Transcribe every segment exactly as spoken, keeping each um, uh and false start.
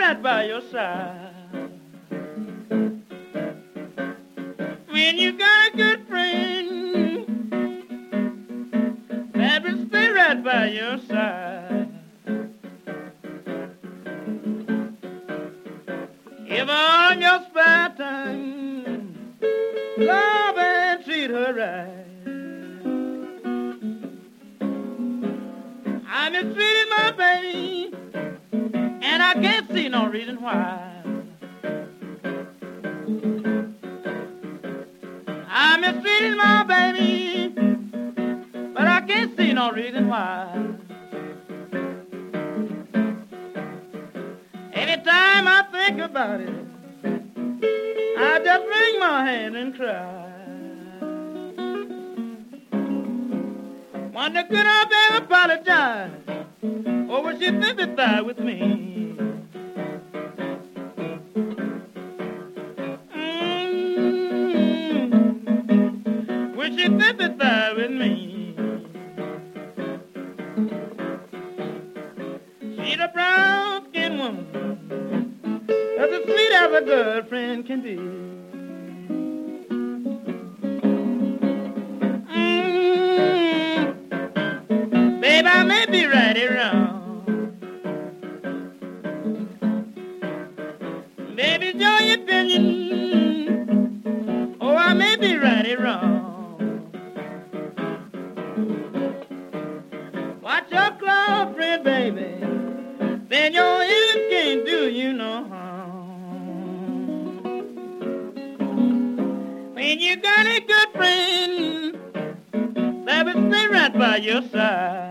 right by your side. When you got a good friend that will stay right by your side. If on your spare time, love and treat her right. I mistreated my baby, and I can't see no reason why. I mistreated my baby, but I can't see no reason why. Anytime I think about it, I just wring my hand and cry. Wonder could I ever apologize, or would she sympathize with me? Mm-hmm. Would she sympathize with me? She's a brown-skinned woman, that's as sweet as a girlfriend can be. Babe, I may be right or wrong. Baby, it's your opinion. Oh, I may be right or wrong. Watch your claw, friend, baby. Then your ears can't do you no harm. When you got a good friend that will stay right by your side.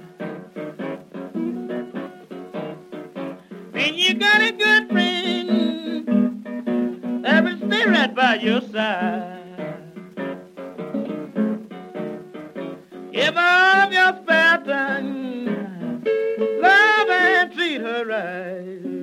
When you got a good friend that will stay right by your side. Give up your spare time, love and treat her right.